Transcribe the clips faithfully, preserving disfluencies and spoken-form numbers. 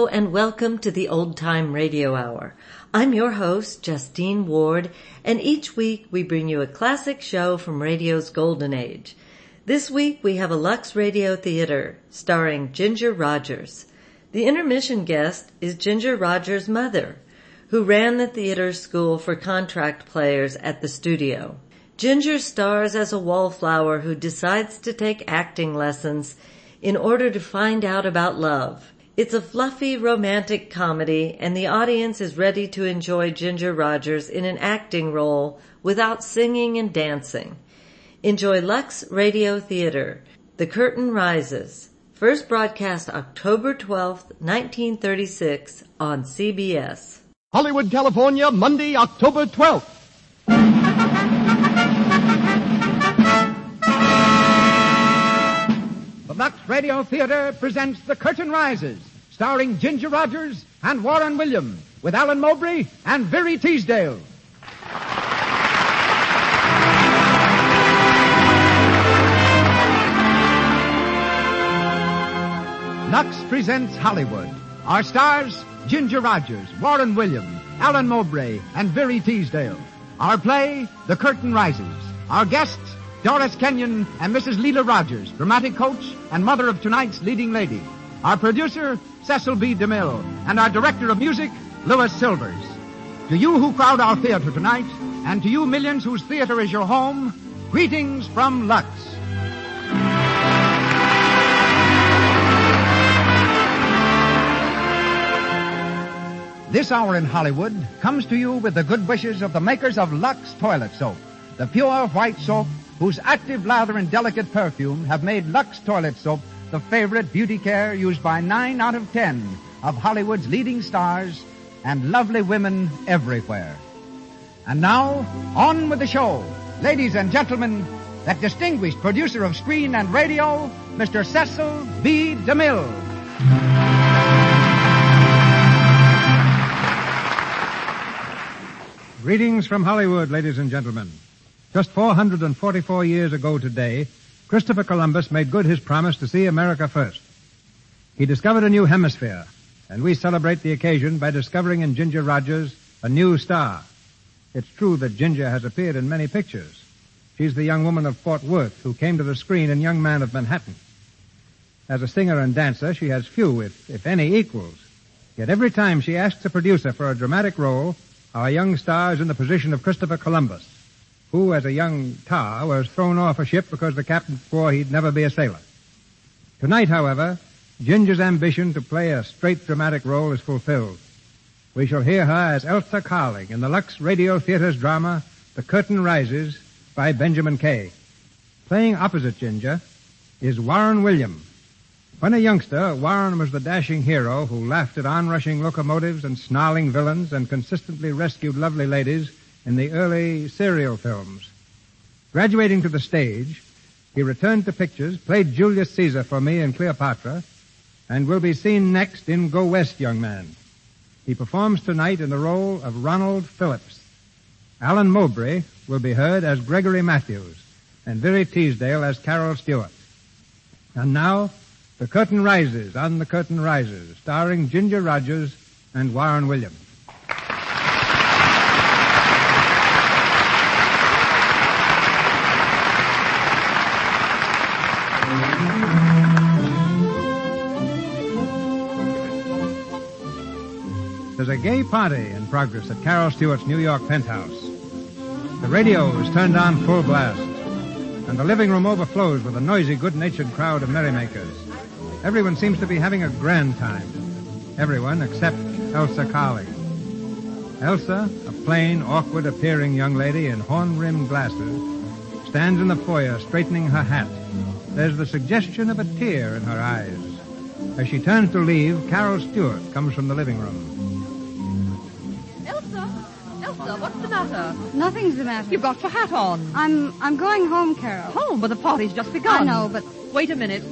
and welcome to the Old Time Radio Hour. I'm your host, Justine Ward, and each week we bring you a classic show from radio's golden age. This week we have a Lux Radio Theater starring Ginger Rogers. The intermission guest is Ginger Rogers' mother, who ran the theater school for contract players at the studio. Ginger stars as a wallflower who decides to take acting lessons in order to find out about love. It's a fluffy, romantic comedy, and the audience is ready to enjoy Ginger Rogers in an acting role without singing and dancing. Enjoy Lux Radio Theater, The Curtain Rises, first broadcast October twelfth, nineteen thirty-six on C B S. Hollywood, California, Monday, October twelfth. The Lux Radio Theater presents The Curtain Rises, starring Ginger Rogers and Warren William, with Alan Mowbray and Viri Teasdale. Lux presents Hollywood. Our stars, Ginger Rogers, Warren William, Alan Mowbray, and Viri Teasdale. Our play, The Curtain Rises. Our guests, Doris Kenyon and Missus Leela Rogers, dramatic coach and mother of tonight's leading lady. Our producer, Cecil B. DeMille, and our director of music, Louis Silvers. To you who crowd our theater tonight, and to you millions whose theater is your home, greetings from Lux. This hour in Hollywood comes to you with the good wishes of the makers of Lux Toilet Soap, the pure white soap whose active lather and delicate perfume have made Lux Toilet Soap the favorite beauty care used by nine out of ten of Hollywood's leading stars and lovely women everywhere. And now, on with the show. Ladies and gentlemen, that distinguished producer of screen and radio, Mister Cecil B. DeMille. Greetings from Hollywood, ladies and gentlemen. Just four hundred forty-four years ago today, Christopher Columbus made good his promise to see America first. He discovered a new hemisphere, and we celebrate the occasion by discovering in Ginger Rogers a new star. It's true that Ginger has appeared in many pictures. She's the young woman of Fort Worth who came to the screen in Young Man of Manhattan. As a singer and dancer, she has few, if, if any, equals. Yet every time she asks a producer for a dramatic role, our young star is in the position of Christopher Columbus, who, as a young tar, was thrown off a ship because the captain swore he'd never be a sailor. Tonight, however, Ginger's ambition to play a straight dramatic role is fulfilled. We shall hear her as Elsa Carling in the Lux Radio Theater's drama, The Curtain Rises, by Benjamin Kay. Playing opposite Ginger is Warren William. When a youngster, Warren was the dashing hero who laughed at onrushing locomotives and snarling villains and consistently rescued lovely ladies in the early serial films. Graduating to the stage, he returned to pictures, played Julius Caesar for me in Cleopatra, and will be seen next in Go West, Young Man. He performs tonight in the role of Ronald Phillips. Alan Mowbray will be heard as Gregory Matthews, and Viri Teasdale as Carol Stewart. And now, The Curtain Rises on The Curtain Rises, starring Ginger Rogers and Warren Williams. There's a gay party in progress at Carol Stewart's New York penthouse. The radio is turned on full blast, and the living room overflows with a noisy, good-natured crowd of merrymakers. Everyone seems to be having a grand time. Everyone except Elsa Carling. Elsa, a plain, awkward-appearing young lady in horn-rimmed glasses, stands in the foyer straightening her hat. There's the suggestion of a tear in her eyes. As she turns to leave, Carol Stewart comes from the living room. Elsa, what's the matter? Nothing's the matter. You've got your hat on. I'm I'm going home, Carol. Home? But the party's just begun. I know, but... Wait a minute.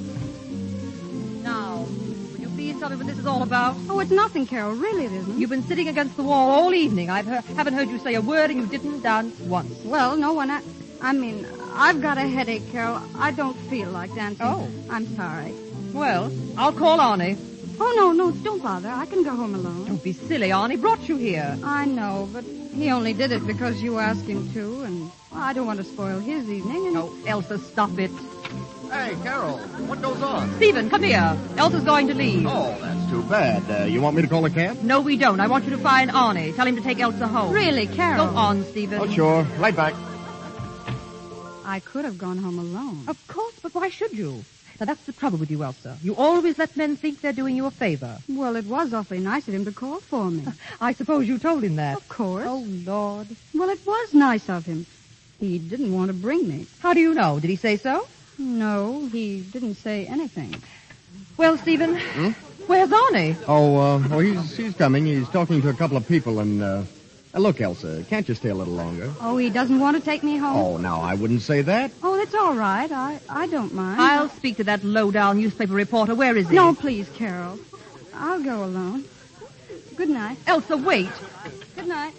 Now, will you please tell me what this is all about? Oh, it's nothing, Carol. Really, it isn't. You've been sitting against the wall all evening. I haven't heard you say a word, and you didn't dance once. Well, no one... I, I mean, I've got a headache, Carol. I don't feel like dancing. Oh. I'm sorry. Well, I'll call Arnie. Oh, no, no, don't bother. I can go home alone. Don't be silly, Arnie brought you here. I know, but he only did it because you asked him to, and well, I don't want to spoil his evening. And... Oh, Elsa, stop it. Hey, Carol, what goes on? Stephen, come here. Elsa's going to leave. Oh, that's too bad. Uh, you want me to call a cab? No, we don't. I want you to find Arnie. Tell him to take Elsa home. Really, Carol? Go on, Stephen. Oh, sure. Right back. I could have gone home alone. Of course, but why should you? Now, that's the trouble with you, Elsa. You always let men think they're doing you a favor. Well, it was awfully nice of him to call for me. I suppose you told him that. Of course. Oh, Lord. Well, it was nice of him. He didn't want to bring me. How do you know? Did he say so? No, he didn't say anything. Well, Stephen, Hmm? where's Arnie? Oh, uh, oh, he's he's coming. He's talking to a couple of people, and uh, uh, look, Elsa, can't you stay a little longer? Oh, he doesn't want to take me home? Oh, now I wouldn't say that. Oh, that's all right. I, I don't mind. I'll speak to that low-down newspaper reporter. Where is he? No, please, Carol. I'll go alone. Good night. Elsa, wait. Good night.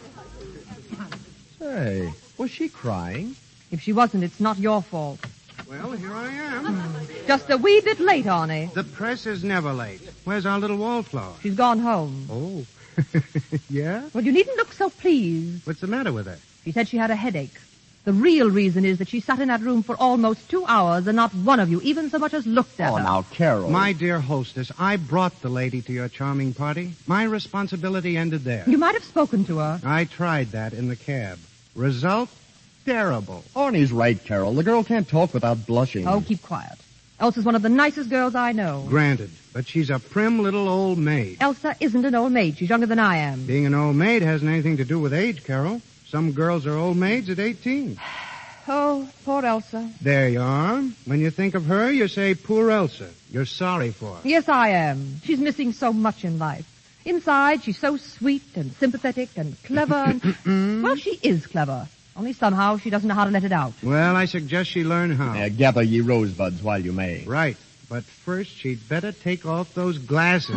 Say, was she crying? If she wasn't, it's not your fault. Well, here I am. Just a wee bit late, Arnie. The press is never late. Where's our little wallflower? She's gone home. Oh. Yeah? Well, you needn't look so pleased. What's the matter with her? She said she had a headache. The real reason is that she sat in that room for almost two hours and not one of you even so much as looked at Oh, her. now, Carol. My dear hostess, I brought the lady to your charming party. My responsibility ended there. You might have spoken to her. I tried that in the cab. Result? Terrible. Arnie's right, Carol. The girl can't talk without blushing. Oh, keep quiet. Elsa's one of the nicest girls I know. Granted, but she's a prim little old maid. Elsa isn't an old maid. She's younger than I am. Being an old maid hasn't anything to do with age, Carol. Some girls are old maids at eighteen. Oh, poor Elsa. There you are. When you think of her, you say, poor Elsa. You're sorry for her. Yes, I am. She's missing so much in life. Inside, she's so sweet and sympathetic and clever. And, well, she is clever. Only somehow she doesn't know how to let it out. Well, I suggest she learn how. Uh, gather ye rosebuds while you may. Right. But first, she'd better take off those glasses.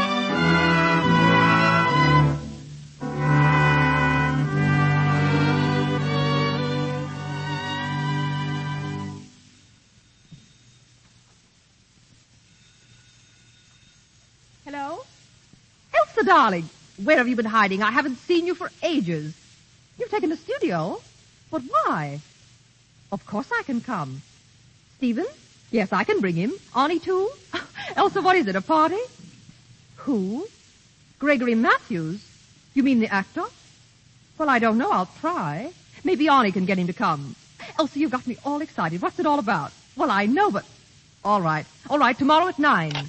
Hello? Elsa, darling. Where have you been hiding? I haven't seen you for ages. You've taken a studio? But why? Of course I can come. Stephen? Yes, I can bring him. Arnie, too? Elsa, what is it, a party? Who? Gregory Matthews? You mean the actor? Well, I don't know. I'll try. Maybe Arnie can get him to come. Elsa, you got me all excited. What's it all about? Well, I know, but... All right. All right, tomorrow at nine.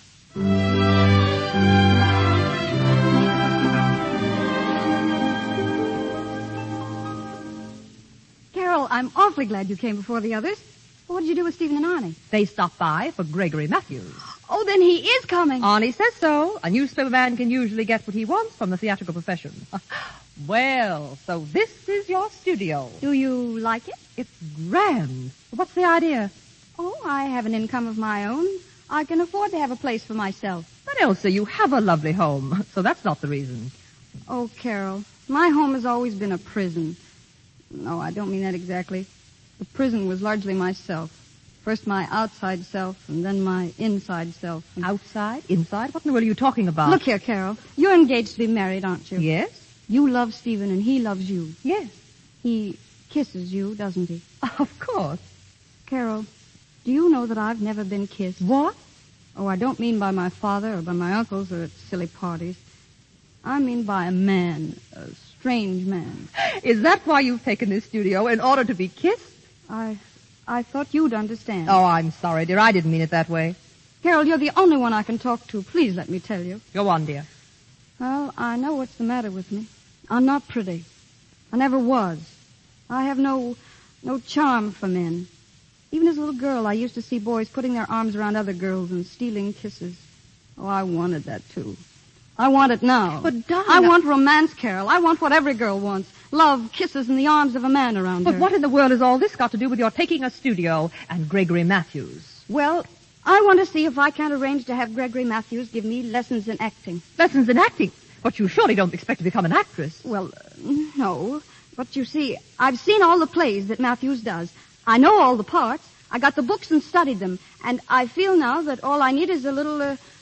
Carol, I'm awfully glad you came before the others. What did you do with Stephen and Arnie? They stopped by for Gregory Matthews. Oh, then he is coming. Arnie says so. A newspaper man can usually get what he wants from the theatrical profession. Well, so this is your studio. Do you like it? It's grand. What's the idea? Oh, I have an income of my own. I can afford to have a place for myself. But Elsa, you have a lovely home, so that's not the reason. Oh, Carol, my home has always been a prison. No, I don't mean that exactly. The prison was largely myself. First my outside self, and then my inside self. And... Outside? Inside? What in the world are you talking about? Look here, Carol. You're engaged to be married, aren't you? Yes? You love Stephen, and he loves you. Yes. He kisses you, doesn't he? Of course. Carol, do you know that I've never been kissed? What? Oh, I don't mean by my father or by my uncles or at silly parties. I mean by a man, a strange man. Is that why you've taken this studio, in order to be kissed? I... I thought you'd understand. Oh, I'm sorry, dear. I didn't mean it that way. Carol, you're the only one I can talk to. Please let me tell you. Go on, dear. Well, I know what's the matter with me. I'm not pretty. I never was. I have no... no charm for men. Even as a little girl, I used to see boys putting their arms around other girls and stealing kisses. Oh, I wanted that, too. I want it now. But, darling... I want romance, Carol. I want what every girl wants. Love, kisses, and the arms of a man around But her. what in the world has all this got to do with your taking a studio and Gregory Matthews? Well, I want to see if I can't arrange to have Gregory Matthews give me lessons in acting. Lessons in acting? But you surely don't expect to become an actress. Well, uh, no. But you see, I've seen all the plays that Matthews does. I know all the parts. I got the books and studied them. And I feel now that all I need is a little, uh,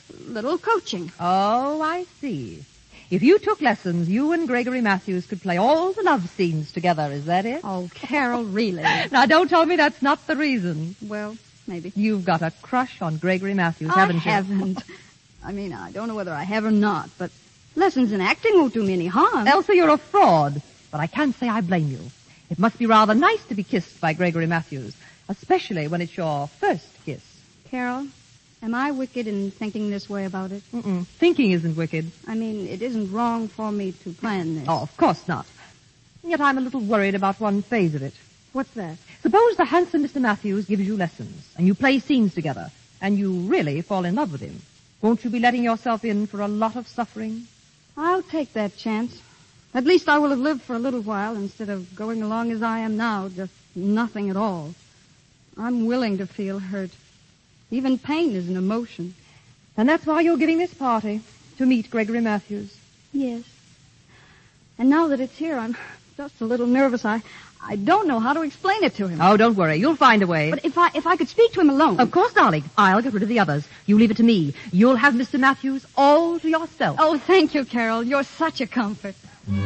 little coaching. Oh, I see. If you took lessons, you and Gregory Matthews could play all the love scenes together. Is that it? Oh, Carol, really? Now, don't tell me that's not the reason. Well, maybe. You've got a crush on Gregory Matthews, I haven't you? haven't. I mean, I don't know whether I have or not, but lessons in acting won't do me any harm. Elsa, you're a fraud, but I can't say I blame you. It must be rather nice to be kissed by Gregory Matthews, especially when it's your first kiss. Carol, am I wicked in thinking this way about it? Mm-mm. Thinking isn't wicked. I mean, it isn't wrong for me to plan this. Oh, of course not. Yet I'm a little worried about one phase of it. What's that? Suppose the handsome Mister Matthews gives you lessons, and you play scenes together, and you really fall in love with him. Won't you be letting yourself in for a lot of suffering? I'll take that chance. At least I will have lived for a little while instead of going along as I am now, just nothing at all. I'm willing to feel hurt. Even pain is an emotion. And that's why you're giving this party, to meet Gregory Matthews. Yes. And now that it's here, I'm just a little nervous. I, I don't know how to explain it to him. Oh, don't worry. You'll find a way. But if I, if I could speak to him alone. Of course, darling. I'll get rid of the others. You leave it to me. You'll have Mister Matthews all to yourself. Oh, thank you, Carol. You're such a comfort.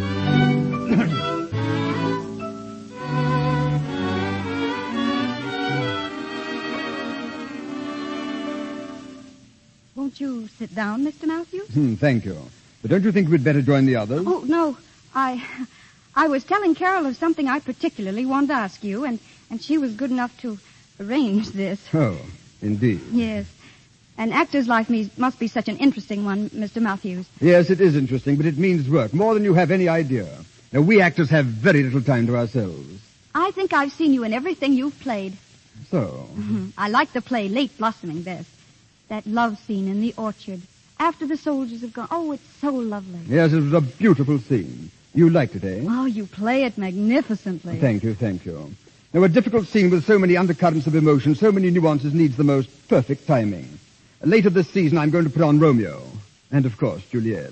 Won't you sit down, Mister Matthews? Hmm, thank you. But don't you think we'd better join the others? Oh, no. I I was telling Carol of something I particularly wanted to ask you, and, and she was good enough to arrange this. Oh, indeed. Yes. An actor's life me- must be such an interesting one, Mister Matthews. Yes, it is interesting, but it means work, more than you have any idea. Now, we actors have very little time to ourselves. I think I've seen you in everything you've played. So? Mm-hmm. I like the play Late Blossoming best. That love scene in the orchard. After the soldiers have gone. Oh, it's so lovely. Yes, it was a beautiful scene. You liked it, eh? Oh, you play it magnificently. Thank you, thank you. Now, a difficult scene with so many undercurrents of emotion, so many nuances, needs the most perfect timing. Later this season, I'm going to put on Romeo. And, of course, Juliet.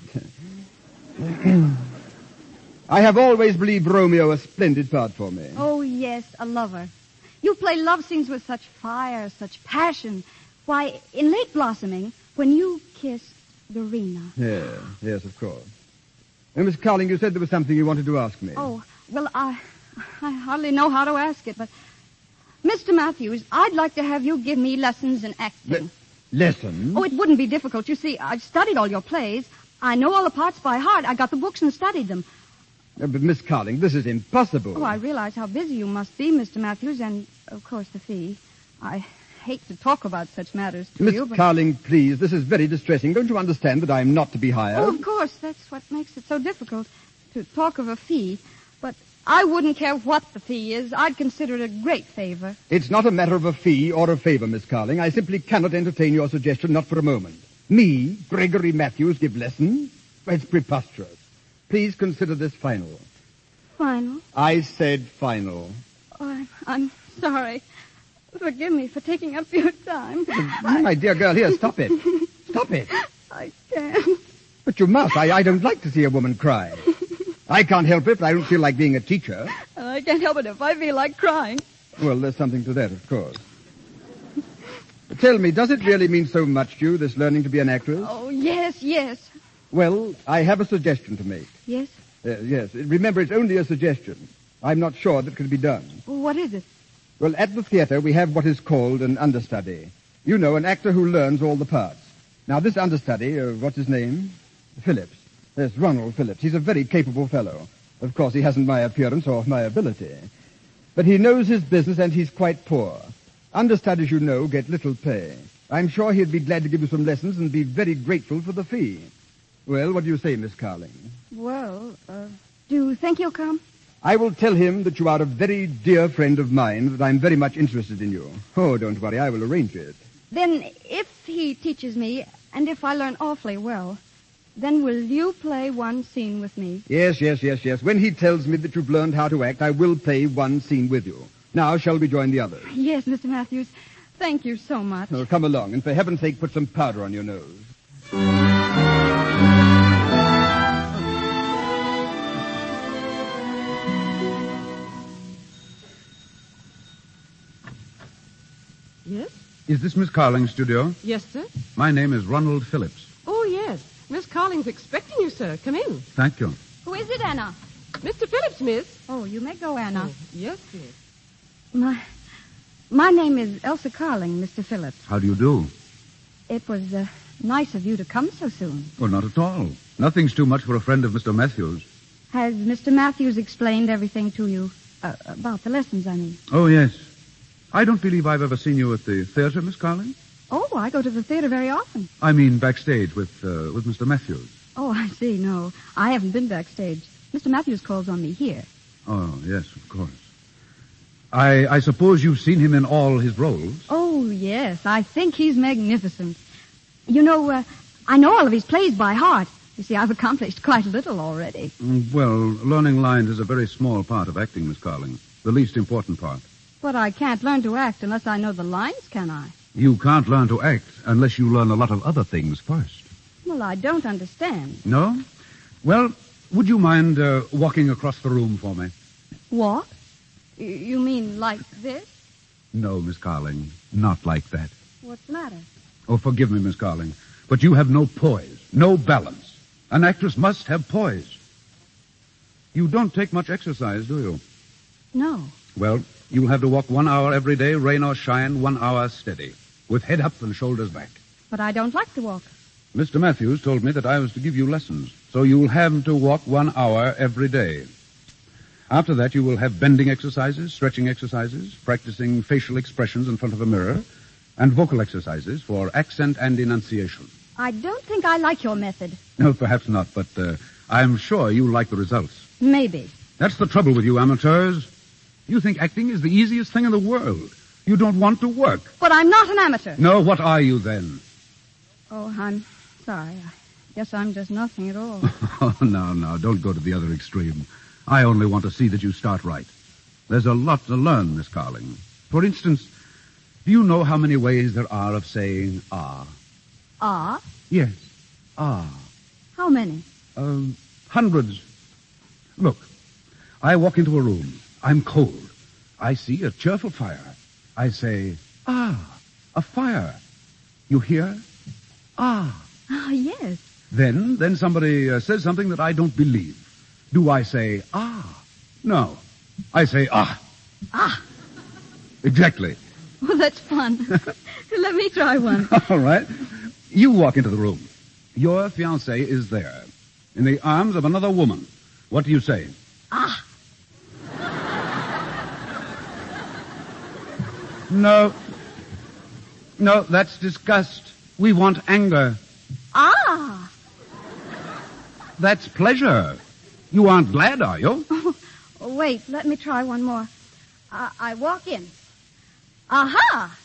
I have always believed Romeo a splendid part for me. Oh, yes, a lover. You play love scenes with such fire, such passion. Why, in Late Blossoming, when you kissed Dorina. Yes, yes, of course. Now, Miss Carling, you said there was something you wanted to ask me. Oh, well, I, I hardly know how to ask it, but... Mister Matthews, I'd like to have you give me lessons in acting. Le- lessons? Oh, it wouldn't be difficult. You see, I've studied all your plays. I know all the parts by heart. I got the books and studied them. Uh, but, Miss Carling, this is impossible. Oh, I realize how busy you must be, Mister Matthews, and, of course, the fee. I hate to talk about such matters to Miss you, but... Carling, please, this is very distressing. Don't you understand that I'm not to be hired? Oh, of course. That's what makes it so difficult to talk of a fee. But I wouldn't care what the fee is. I'd consider it a great favor. It's not a matter of a fee or a favor, Miss Carling. I simply cannot entertain your suggestion, not for a moment. Me, Gregory Matthews, give lessons? It's preposterous. Please consider this final. Final? I said final. Oh, I'm, I'm sorry. Forgive me for taking up your time. My dear girl, here, stop it. Stop it. I can't. But you must. I, I don't like to see a woman cry. I can't help it, but I don't feel like being a teacher. I can't help it if I feel like crying. Well, there's something to that, of course. Tell me, does it really mean so much to you, this learning to be an actress? Oh, yes, yes. Well, I have a suggestion to make. Yes? Uh, yes. Remember, it's only a suggestion. I'm not sure that it can be done. Well, what is it? Well, at the theater, we have what is called an understudy. You know, an actor who learns all the parts. Now, this understudy, uh, what's his name? Phillips. Yes, Ronald Phillips. He's a very capable fellow. Of course, he hasn't my appearance or my ability. But he knows his business, and he's quite poor. Understudies, you know, get little pay. I'm sure he'd be glad to give you some lessons and be very grateful for the fee. Well, what do you say, Miss Carling? Well, uh, do you think he'll come? I will tell him that you are a very dear friend of mine, that I'm very much interested in you. Oh, don't worry, I will arrange it. Then, if he teaches me, and if I learn awfully well, then will you play one scene with me? Yes, yes, yes, yes. When he tells me that you've learned how to act, I will play one scene with you. Now, shall we join the others? Yes, Mister Matthews. Thank you so much. Oh, come along, and for heaven's sake, put some powder on your nose. Yes? Is this Miss Carling's studio? Yes, sir. My name is Ronald Phillips. Oh, yes. Miss Carling's expecting you, sir. Come in. Thank you. Who is it, Anna? Mister Phillips, miss. Oh, you may go, Anna. Oh, yes, miss. My, my name is Elsa Carling, Mister Phillips. How do you do? It was uh, nice of you to come so soon. Oh, not at all. Nothing's too much for a friend of Mister Matthews. Has Mister Matthews explained everything to you? Uh, about the lessons, I mean. Oh, yes. I don't believe I've ever seen you at the theater, Miss Carling. Oh, I go to the theater very often. I mean backstage with uh, with Mister Matthews. Oh, I see. No, I haven't been backstage. Mister Matthews calls on me here. Oh, yes, of course. I I suppose you've seen him in all his roles. Oh, yes. I think he's magnificent. You know, uh, I know all of his plays by heart. You see, I've accomplished quite a little already. Mm, Well, learning lines is a very small part of acting, Miss Carling. The least important part. But I can't learn to act unless I know the lines, can I? You can't learn to act unless you learn a lot of other things first. Well, I don't understand. No? Well, would you mind uh, walking across the room for me? What? Y- You mean like this? No, Miss Carling, not like that. What's the matter? Oh, forgive me, Miss Carling, but you have no poise, no balance. An actress must have poise. You don't take much exercise, do you? No. Well, you'll have to walk one hour every day, rain or shine, one hour steady, with head up and shoulders back. But I don't like to walk. Mister Matthews told me that I was to give you lessons, so you'll have to walk one hour every day. After that, you will have bending exercises, stretching exercises, practicing facial expressions in front of a mirror, and vocal exercises for accent and enunciation. I don't think I like your method. No, perhaps not, but uh, I'm sure you'll like the results. Maybe. That's the trouble with you amateurs. You think acting is the easiest thing in the world. You don't want to work. But I'm not an amateur. No, what are you then? Oh, I'm sorry. I guess I'm just nothing at all. Oh, no, no, don't go to the other extreme. I only want to see that you start right. There's a lot to learn, Miss Carling. For instance, do you know how many ways there are of saying ah? Ah? Yes, ah. How many? Um, hundreds. Look, I walk into a room. I'm cold. I see a cheerful fire. I say, ah, a fire. You hear? Ah. Oh, yes. Then, then somebody uh, says something that I don't believe. Do I say, ah? No. I say, ah. Ah. Exactly. Well, that's fun. Let me try one. All right. You walk into the room. Your fiancé is there, in the arms of another woman. What do you say? Ah. No. No, that's disgust. We want anger. Ah. That's pleasure. You aren't glad, are you? Oh, wait, let me try one more. I, I walk in. Aha!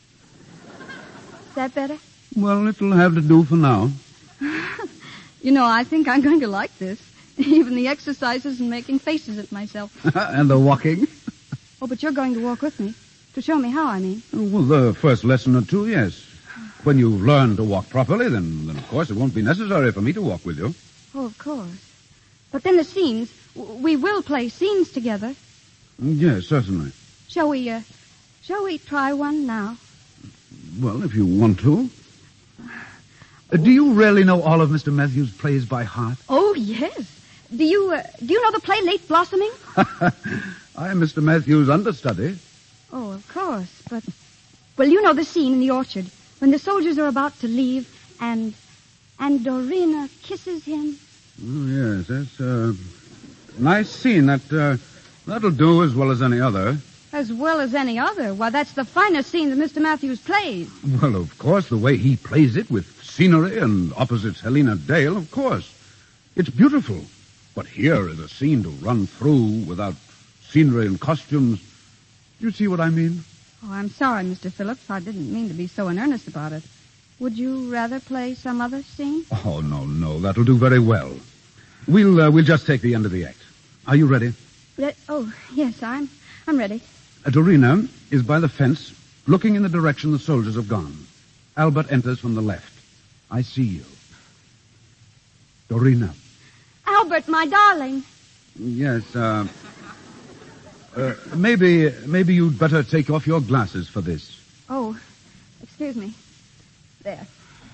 Is that better? Well, it'll have to do for now. You know, I think I'm going to like this. Even the exercises and making faces at myself. And the walking? Oh, but you're going to walk with me. To show me how, I mean. Well, the first lesson or two, yes. When you learn to walk properly, then, then of course it won't be necessary for me to walk with you. Oh, of course. But then the scenes. w- We will play scenes together. Yes, certainly. Shall we, uh, shall we try one now? Well, if you want to. Uh, do you really know all of Mister Matthews' plays by heart? Oh, yes. Do you, uh, do you know the play Late Blossoming? I am Mister Matthews' understudy. Oh, of course, but... Well, you know the scene in the orchard when the soldiers are about to leave and... and Dorina kisses him. Oh, yes, that's a nice scene. That, uh, that'll do as well as any other. As well as any other. Why, that's the finest scene that Mister Matthews plays. Well, of course, the way he plays it with scenery and opposites Helena Dale, of course. It's beautiful. But here is a scene to run through without scenery and costumes. Do you see what I mean? Oh, I'm sorry, Mister Phillips. I didn't mean to be so in earnest about it. Would you rather play some other scene? Oh, no, no. That'll do very well. We'll, uh, we'll just take the end of the act. Are you ready? Let, oh, yes, I'm, I'm ready. Uh, Dorina is by the fence, looking in the direction the soldiers have gone. Albert enters from the left. I see you. Dorina. Albert, my darling. Yes, uh, uh, maybe, maybe you'd better take off your glasses for this. Oh, excuse me. There.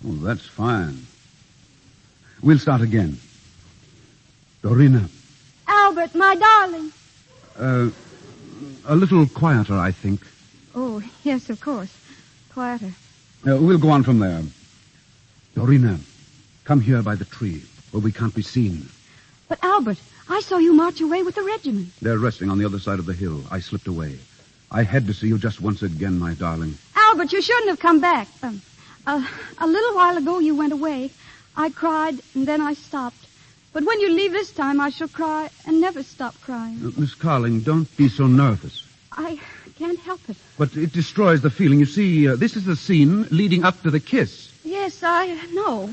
Oh, that's fine. We'll start again. Dorina. Albert, my darling. Uh, a little quieter, I think. Oh, yes, of course. Quieter. Uh, we'll go on from there. Dorina, come here by the tree, where we can't be seen. But, Albert, I saw you march away with the regiment. They're resting on the other side of the hill. I slipped away. I had to see you just once again, my darling. Albert, you shouldn't have come back. Um, uh, a little while ago you went away. I cried, and then I stopped. But when you leave this time, I shall cry and never stop crying. Uh, Miss Carling, don't be so nervous. I can't help it. But it destroys the feeling. You see, uh, this is the scene leading up to the kiss. Yes, I know.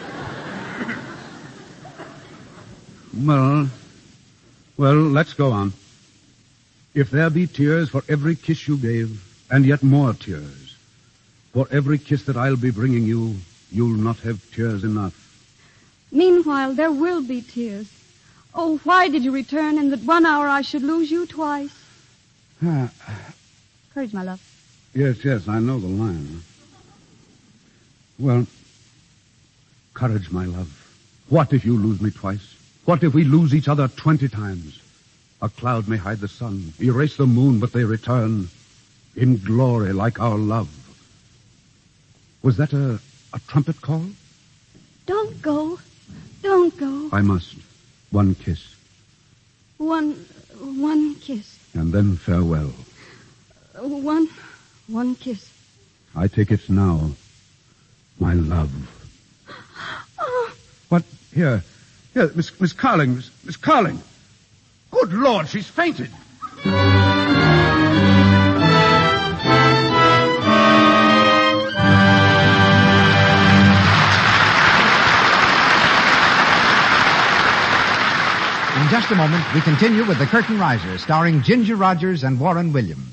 Well, well, let's go on. If there be tears for every kiss you gave, and yet more tears, for every kiss that I'll be bringing you, you'll not have tears enough. Meanwhile, there will be tears. Oh, why did you return in that one hour I should lose you twice? Ah, Courage, my love. yes, yes, I know the line. Well, courage, my love. What if you lose me twice? What if we lose each other twenty times? A cloud may hide the sun, erase the moon, but they return in glory like our love. Was that a, a trumpet call? Don't go. Don't go. I must. One kiss. One, one kiss. And then farewell. Uh, One, one kiss. I take it now, my love. Oh, What? Here. Here, Miss, Miss Carling. Miss, Miss Carling. Good Lord, she's fainted. In just a moment, we continue with The Curtain Riser, starring Ginger Rogers and Warren Williams.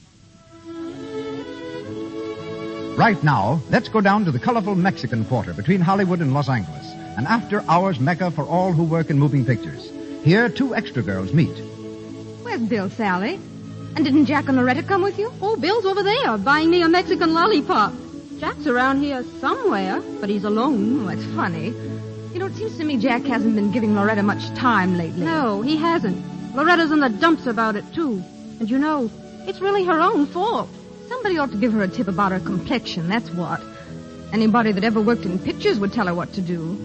Right now, let's go down to the colorful Mexican Quarter between Hollywood and Los Angeles, an after-hours mecca for all who work in moving pictures. Here, two extra girls meet. Where's Bill, Sally? And didn't Jack and Loretta come with you? Oh, Bill's over there, buying me a Mexican lollipop. Jack's around here somewhere, but he's alone. Oh, that's funny. You know, it seems to me Jack hasn't been giving Loretta much time lately. No, he hasn't. Loretta's in the dumps about it, too. And you know, it's really her own fault. Somebody ought to give her a tip about her complexion, that's what. Anybody that ever worked in pictures would tell her what to do.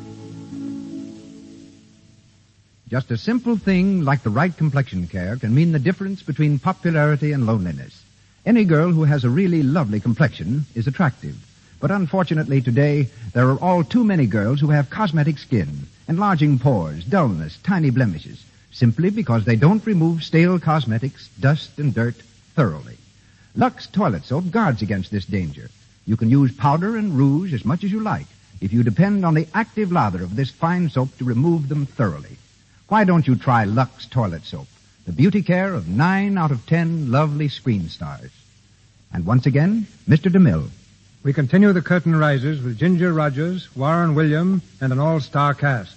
Just a simple thing like the right complexion care can mean the difference between popularity and loneliness. Any girl who has a really lovely complexion is attractive. But unfortunately today, there are all too many girls who have cosmetic skin, enlarging pores, dullness, tiny blemishes, simply because they don't remove stale cosmetics, dust, and dirt thoroughly. Lux Toilet Soap guards against this danger. You can use powder and rouge as much as you like if you depend on the active lather of this fine soap to remove them thoroughly. Why don't you try Lux Toilet Soap, the beauty care of nine out of ten lovely screen stars? And once again, Mister DeMille. We continue The Curtain Rises with Ginger Rogers, Warren William, and an all-star cast.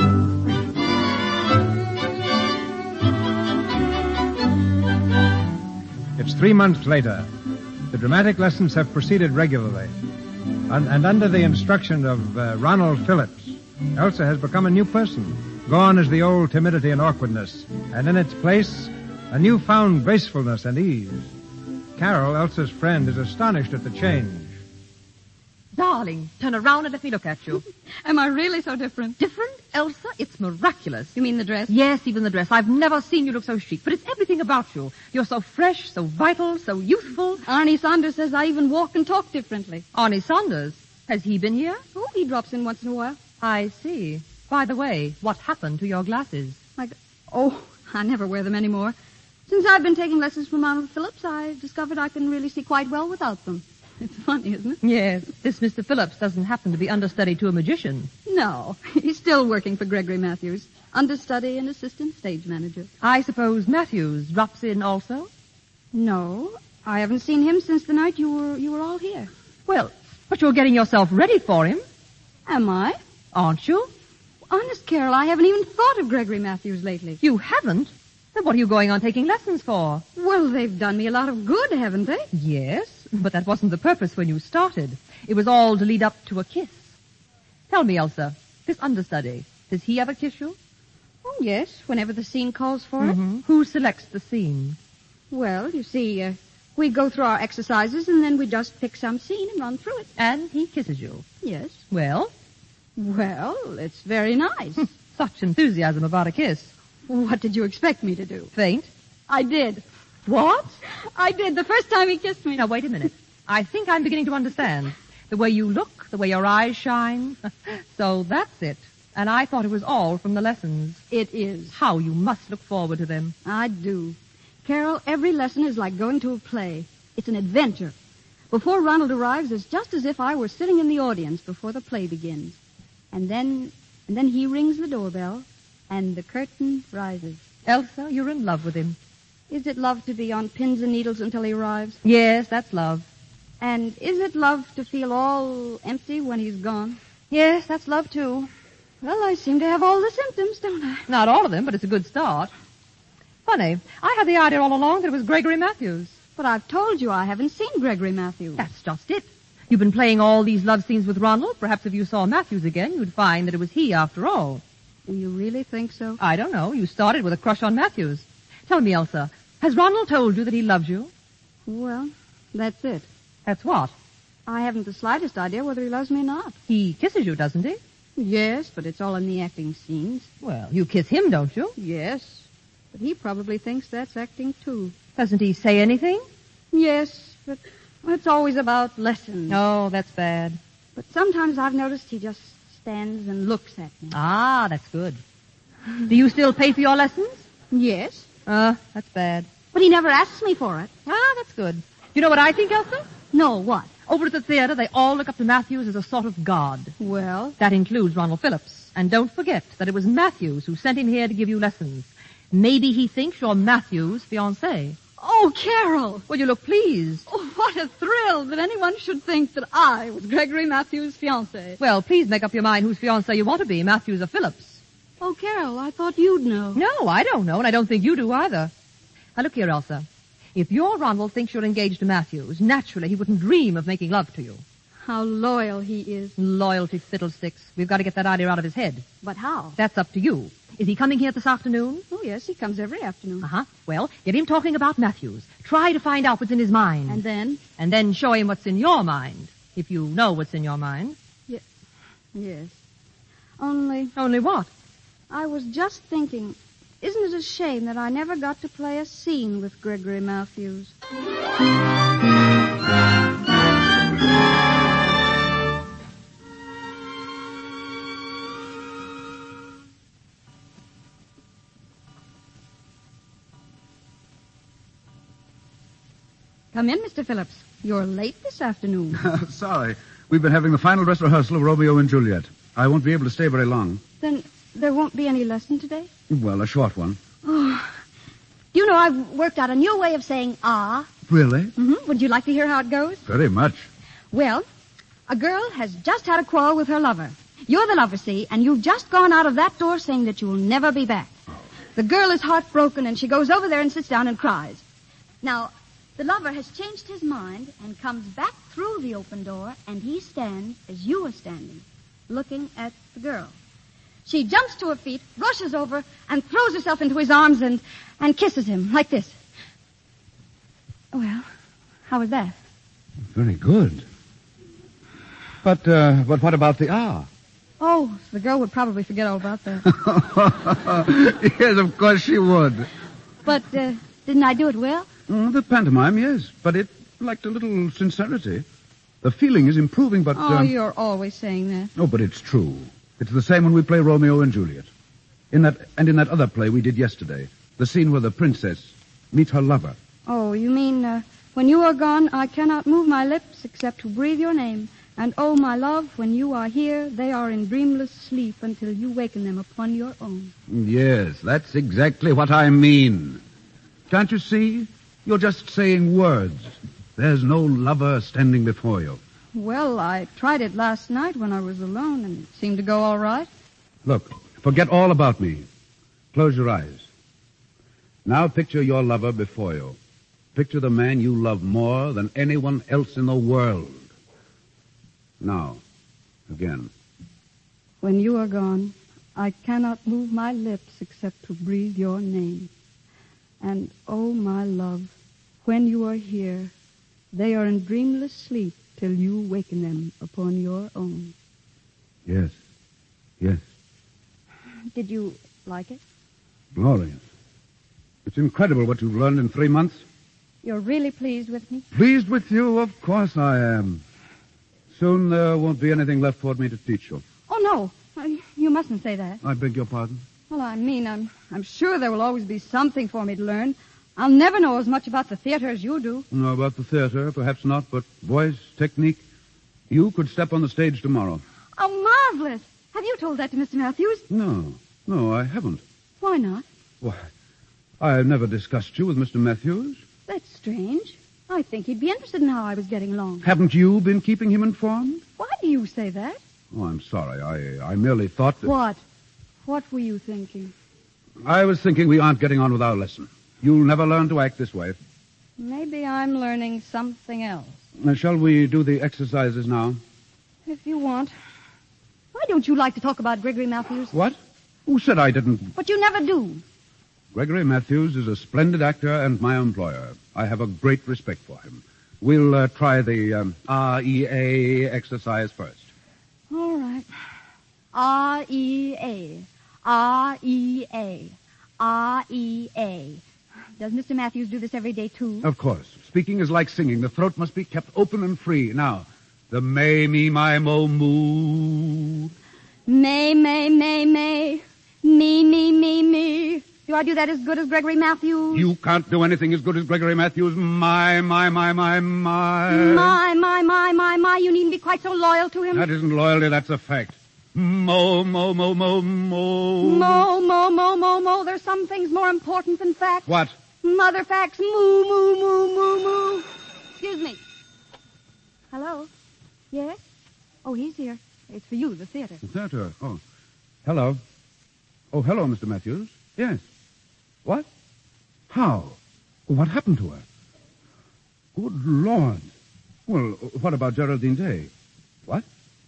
It's three months later. The dramatic lessons have proceeded regularly. And, and under the instruction of uh, Ronald Phillips, Elsa has become a new person. Gone is the old timidity and awkwardness, and in its place, a newfound gracefulness and ease. Carol, Elsa's friend, is astonished at the change. Darling, turn around and let me look at you. Am I really so different? Different, Elsa? It's miraculous. You mean the dress? Yes, even the dress. I've never seen you look so chic, but it's everything about you. You're so fresh, so vital, so youthful. Arnie Saunders says I even walk and talk differently. Arnie Saunders, has he been here? Oh, he drops in once in a while. I see. By the way, what happened to your glasses? Like, oh, I never wear them anymore. Since I've been taking lessons from Ronald Phillips, I discovered I can really see quite well without them. It's funny, isn't it? Yes, this Mister Phillips doesn't happen to be understudy to a magician. No, he's still working for Gregory Matthews, understudy and assistant stage manager. I suppose Matthews drops in also? No, I haven't seen him since the night you were you were all here. Well, but you're getting yourself ready for him. Am I? Aren't you? Honest, Carol, I haven't even thought of Gregory Matthews lately. You haven't? Then what are you going on taking lessons for? Well, they've done me a lot of good, haven't they? Yes. but that wasn't the purpose when you started. It was all to lead up to a kiss. Tell me, Elsa, this understudy, does he ever kiss you? Oh, yes, whenever the scene calls for Mm-hmm. Who selects the scene? it. Well, you see, uh, we go through our exercises and then we just pick some scene and run through it. And he kisses you. Yes. Well, Well, it's very nice. such enthusiasm about a kiss. What did you expect me to do? Faint? I did. What? I did the first time he kissed me. Now, wait a minute. I think I'm beginning to understand. The way you look, the way your eyes shine. So that's it. And I thought it was all from the lessons. It is. How you must look forward to them. I do. Carol, every lesson is like going to a play. It's an adventure. Before Ronald arrives, it's just as if I were sitting in the audience before the play begins. And then, and then he rings the doorbell, and the curtain rises. Elsa, you're in love with him. Is it love to be on pins and needles until he arrives? Yes, that's love. And is it love to feel all empty when he's gone? Yes, that's love too. Well, I seem to have all the symptoms, don't I? Not all of them, but it's a good start. Funny, I had the idea all along that it was Gregory Matthews. But I've told you I haven't seen Gregory Matthews. That's just it. You've been playing all these love scenes with Ronald. Perhaps if you saw Matthews again, you'd find that it was he after all. You really think so? I don't know. You started with a crush on Matthews. Tell me, Elsa, has Ronald told you that he loves you? Well, that's it. That's what? I haven't the slightest idea whether he loves me or not. He kisses you, doesn't he? Yes, but it's all in the acting scenes. Well, you kiss him, don't you? Yes, but he probably thinks that's acting, too. Doesn't he say anything? Yes, but it's always about lessons. Oh, that's bad. But sometimes I've noticed he just stands and looks at me. Ah, that's good. Do you still pay for your lessons? Yes, Uh, that's bad. but he never asks me for it. Ah, that's good. You know what I think, Elsa? No, what? Over at the theater, they all look up to Matthews as a sort of god. Well, That includes Ronald Phillips. And don't forget that it was Matthews who sent him here to give you lessons. Maybe he thinks you're Matthews' fiancée. oh, Carol! Well, you look pleased. Oh, what a thrill that anyone should think that I was Gregory Matthews' fiancée. Well, please make up your mind whose fiancée you want to be, Matthews or Phillips. Oh, Carol, I thought you'd know. No, I don't know, and I don't think you do either. Now, look here, Elsa. If your Ronald thinks you're engaged to Matthews, naturally he wouldn't dream of making love to you. How loyal he is. Loyalty fiddlesticks. We've got to get that idea out of his head. But how? That's up to you. Is he coming here this afternoon? Oh, yes, he comes every afternoon. Uh-huh. Well, get him talking about Matthews. Try to find out what's in his mind. And then? And then show him what's in your mind, if you know what's in your mind. Ye- yes. Only, Only what? I was just thinking, isn't it a shame that I never got to play a scene with Gregory Matthews? Come in, Mister Phillips. You're late this afternoon. Sorry. We've been having the final dress rehearsal of Romeo and Juliet. I won't be able to stay very long. Then there won't be any lesson today? Well, a short one. Oh. Do you know I've worked out a new way of saying ah? Really? Mm-hmm. Would you like to hear how it goes? Very much. Well, a girl has just had a quarrel with her lover. You're the lover, see, and you've just gone out of that door saying that you'll never be back. The girl is heartbroken, and she goes over there and sits down and cries. Now, the lover has changed his mind and comes back through the open door, and he stands as you are standing, looking at the girl. She jumps to her feet, rushes over, and throws herself into his arms and, and kisses him like this. Well, how was that? Very good. But, uh, but what about the ah? Oh, the girl would probably forget all about that. Yes, of course she would. But, uh, didn't I do it well? Oh, the pantomime, yes, but it lacked a little sincerity. The feeling is improving, but... Oh, um, you're always saying that. Oh, but it's true. It's the same when we play Romeo and Juliet. In that, and in that other play we did yesterday, the scene where the princess meets her lover. Oh, you mean, uh, when you are gone, I cannot move my lips except to breathe your name. And oh, my love, when you are here, they are in dreamless sleep until you waken them upon your own. Yes, that's exactly what I mean. Can't you see? You're just saying words. There's no lover standing before you. Well, I tried it last night when I was alone, and it seemed to go all right. Look, forget all about me. Close your eyes. Now picture your lover before you. Picture the man you love more than anyone else in the world. Now, again. When you are gone, I cannot move my lips except to breathe your name. And, oh, my love, when you are here, they are in dreamless sleep till you waken them upon your own. Yes. Yes. Did you like it? Glorious. It's incredible what you've learned in three months. You're really pleased with me? Pleased with you? Of course I am. Soon there won't be anything left for me to teach you. Oh, no. I, you mustn't say that. I beg your pardon? Well, I mean, I'm, I'm sure there will always be something for me to learn. I'll never know as much about the theater as you do. No, about the theater, perhaps not, but voice, technique. You could step on the stage tomorrow. Oh, marvelous. Have you told that to Mister Matthews? No, no, I haven't. Why not? Why, I've never discussed you with Mister Matthews. That's strange. I think he'd be interested in how I was getting along. Haven't you been keeping him informed? Why do you say that? Oh, I'm sorry. I, I merely thought that... What? What were you thinking? I was thinking we aren't getting on with our lesson. You'll never learn to act this way. Maybe I'm learning something else. Uh, shall we do the exercises now? If you want. Why don't you like to talk about Gregory Matthews? What? Who said I didn't? But you never do. Gregory Matthews is a splendid actor and my employer. I have a great respect for him. We'll uh, try the um, R E A exercise first. All right. R E A. R E A. R E A. Does Mister Matthews do this every day, too? Of course. Speaking is like singing. The throat must be kept open and free. Now, the may, me, my, mo, moo. May, may, may, may. Me, me, me, me. Do I do that as good as Gregory Matthews? You can't do anything as good as Gregory Matthews. My, my, my, my, my. My, my, my, my, my. You needn't be quite so loyal to him. That isn't loyalty, that's a fact. Mo, mo, mo, mo, mo. Mo, mo, mo, mo, mo. There's some things more important than facts. What? Mother facts. Moo, moo, moo, moo, moo. Excuse me. Hello? Yes? Oh, he's here. It's for you, the theater. The theater? Oh. Hello. Oh, hello, Mister Matthews. Yes. What? How? What happened to her? Good Lord. Well, what about Geraldine Day? What?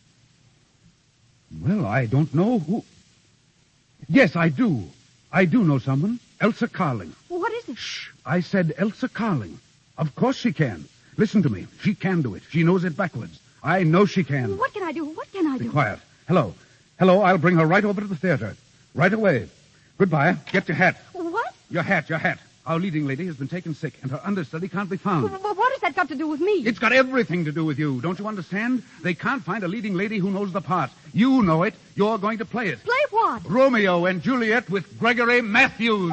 Well, I don't know who... Yes, I do. I do know someone. Elsa Carling. Well, what is it? Shh. I said Elsa Carling. Of course she can. Listen to me. She can do it. She knows it backwards. I know she can. What can I do? What can I do? Be quiet. Hello. Hello, I'll bring her right over to the theater. Right away. Goodbye. Get your hat. What? Your hat, your hat. Our leading lady has been taken sick, and her understudy can't be found. Well, what has that got to do with me? It's got everything to do with you. Don't you understand? They can't find a leading lady who knows the part. You know it. You're going to play it. Play what? Romeo and Juliet with Gregory Matthews.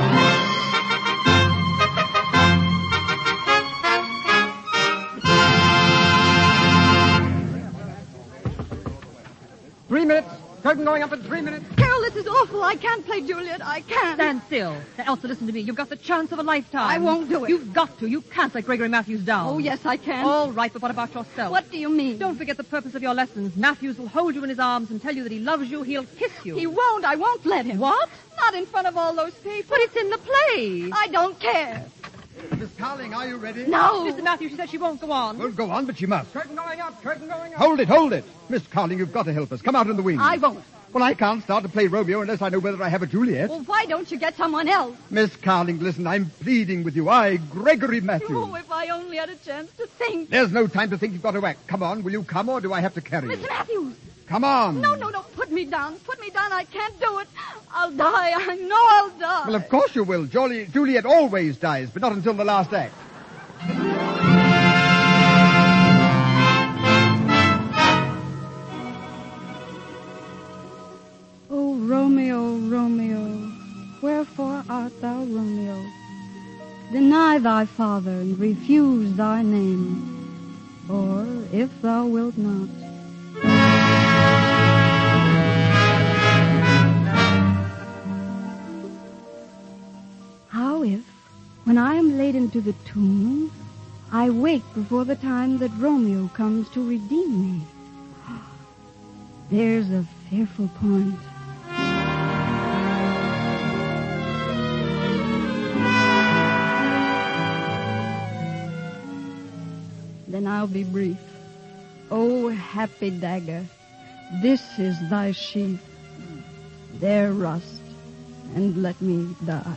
Three minutes. Curtain going up in three minutes. Carol, this is awful. I can't play Juliet. I can't. Stand still. Now, Elsa, listen to me. You've got the chance of a lifetime. I won't do it. You've got to. You can't let Gregory Matthews down. Oh, yes, I can. All right, but what about yourself? What do you mean? Don't forget the purpose of your lessons. Matthews will hold you in his arms and tell you that he loves you. He'll kiss you. He won't. I won't let him. What? Not in front of all those people. But it's in the play. I don't care. Miss Carling, are you ready? No. Mister Matthews, she said she won't go on. Well, go on, but she must. Curtain going up. Curtain going up. Hold it, hold it. Miss Carling, you've got to help us. Come out in the wings. I won't. Well, I can't start to play Romeo unless I know whether I have a Juliet. Well, why don't you get someone else? Miss Carling, listen, I'm pleading with you. I, Gregory Matthews. Oh, if I only had a chance to think. There's no time to think. You've got to act. Come on, will you come, or do I have to carry you? Mister Matthews. Come on. No, no, no. Put me down. Put me down. I can't do it. I'll die. I know I'll die. Well, of course you will. Jolly, Juliet always dies, but not until the last act. Oh, Romeo, Romeo, wherefore art thou Romeo? Deny thy father and refuse thy name, or if thou wilt not. How if, when I am laid into the tomb, I wake before the time that Romeo comes to redeem me? There's a fearful point. then I'll be brief. O happy dagger, this is thy sheath. There rust, and let me die.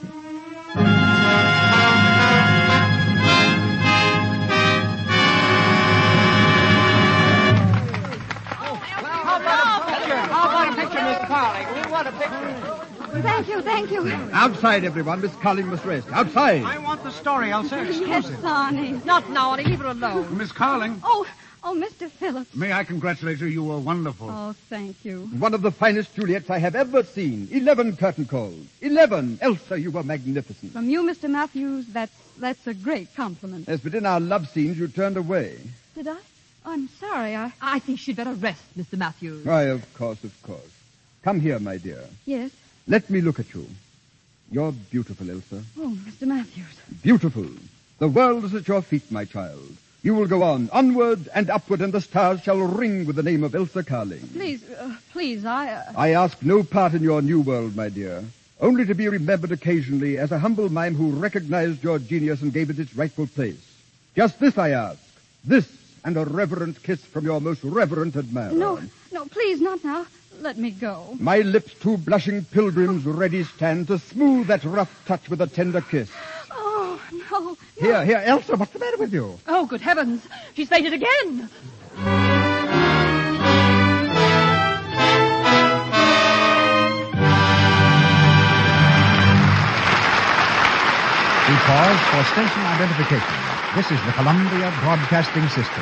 Thank you, thank you. Outside, everyone. Miss Carling must rest. Outside. I want the story, Elsa. Yes, Sonny. Not now, Arnie. Leave her alone. Miss Carling, Oh, oh, Mister Phillips. may I congratulate you? You were wonderful. Oh, thank you. One of the finest Juliets I have ever seen. Eleven curtain calls. Eleven. Elsa, you were magnificent. From you, Mister Matthews, that's, that's a great compliment. Yes, but in our love scenes, you turned away. Did I? Oh, I'm sorry. I... I think she'd better rest, Mister Matthews. Why, of course, of course. Come here, my dear. Yes. Let me look at you. You're beautiful, Elsa. Oh, Mister Matthews. Beautiful. The world is at your feet, my child. You will go on, onward and upward, and the stars shall ring with the name of Elsa Carling. Please, uh, please, I... Uh... I ask no part in your new world, my dear. Only to be remembered occasionally as a humble mime who recognized your genius and gave it its rightful place. Just this I ask. This and a reverent kiss from your most reverent admirer. No, no, please, not now. Let me go. My lips, two blushing pilgrims, ready stand to smooth that rough touch with a tender kiss. Oh, no, no. Here, here, Elsa, what's the matter with you? Oh, good heavens. She's fainted again. We pause for station identification. This is the Columbia Broadcasting System.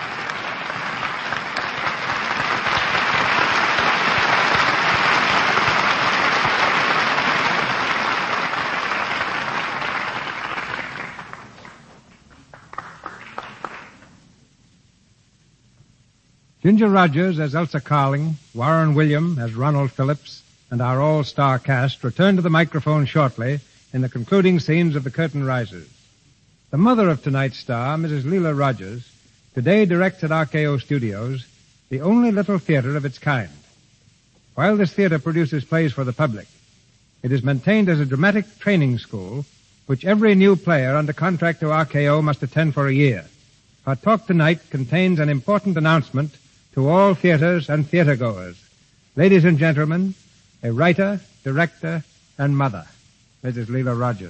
Ginger Rogers as Elsa Carling, Warren William as Ronald Phillips, and our all-star cast return to the microphone shortly in the concluding scenes of The Curtain Rises. The mother of tonight's star, Missus Leela Rogers, today directs at R K O Studios the only little theater of its kind. While this theater produces plays for the public, it is maintained as a dramatic training school which every new player under contract to R K O must attend for a year. Our talk tonight contains an important announcement to all theaters and theatergoers. Ladies and gentlemen, a writer, director, and mother, Missus Leela Rogers.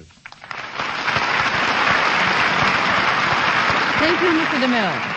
Thank you, Mister DeMille.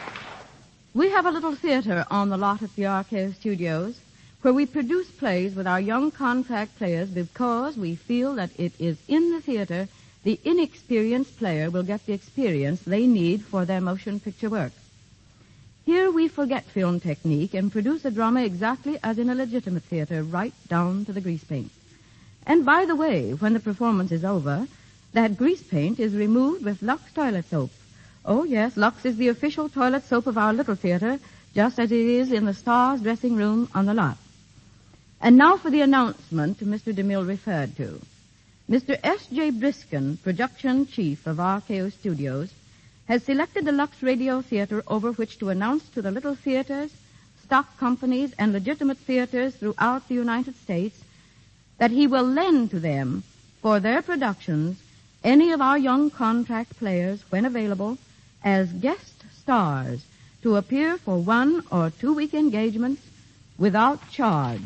We have a little theater on the lot at the R K O Studios where we produce plays with our young contract players because we feel that it is in the theater the inexperienced player will get the experience they need for their motion picture work. Here we forget film technique and produce a drama exactly as in a legitimate theater, right down to the grease paint. And by the way, when the performance is over, that grease paint is removed with Lux toilet soap. Oh, yes, Lux is the official toilet soap of our little theater, just as it is in the Stars dressing room on the lot. And now for the announcement Mister DeMille referred to. Mister S J Briskin, production chief of R K O Studios, has selected the Lux Radio Theater over which to announce to the little theaters, stock companies, and legitimate theaters throughout the United States that he will lend to them for their productions any of our young contract players, when available, as guest stars to appear for one or two-week engagements without charge.